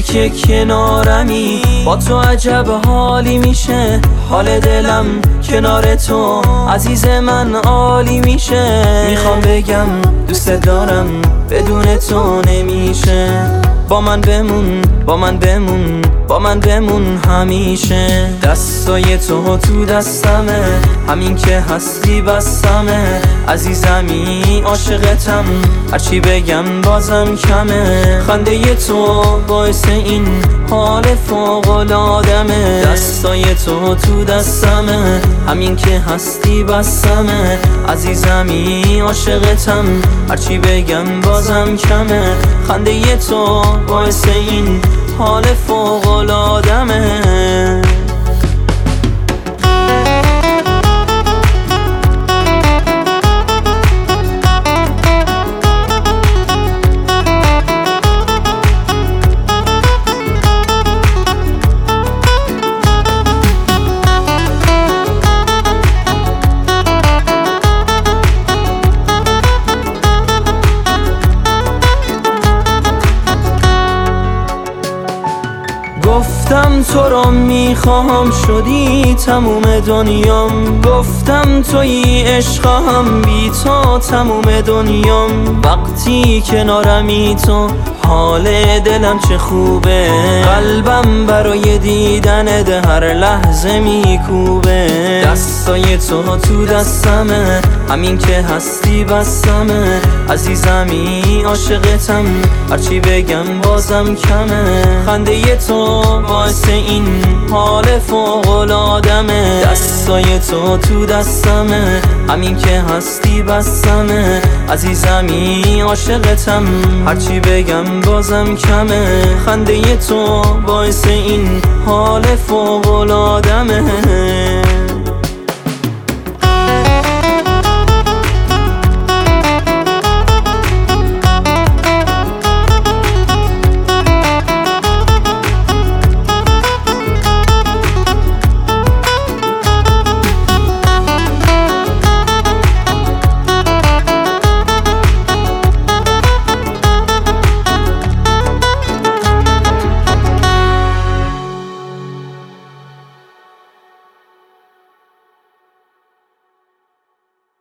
که کنارمی، با تو عجب حالی میشه. حال دلم کنار تو عزیز من عالی میشه. میخوام بگم دوست دارم بدون تو نمیشه. با من بمون، با من بمون، با من بمون همیشه. دستای تو دستمه، همین که هستی بسمه. عزیزمی عاشقتم، هرچی بگم بازم کمه. خنده تو باعث این حال فوق‌العاده‌مه. دستای تو دستمه، همین که هستی بسمه. عزیزمی عاشقتم، هرچی بگم بازم کمه. خنده تو باعث این حال فوق‌العاده‌مه. گفتم تو رو میخوام، شدی تموم دنیام. گفتم توی عشقم، بی تو تموم دنیام. وقتی کنارمی تو حال دلم چه خوبه. قلبم برای دیدنت هر لحظه میکوبه. دستای تو دستمه، همین که هستی بسمه. عزیزمی عاشقتم، هرچی بگم بازم کمه. خنده تو باعث این حال فوق‌العاده‌مه. دستای تو دستمه، همین که هستی بسمه. عزیزمی عاشقتم، هرچی بگم بازم کمه. خنده تو باعث این حال فوق‌العاده‌مه.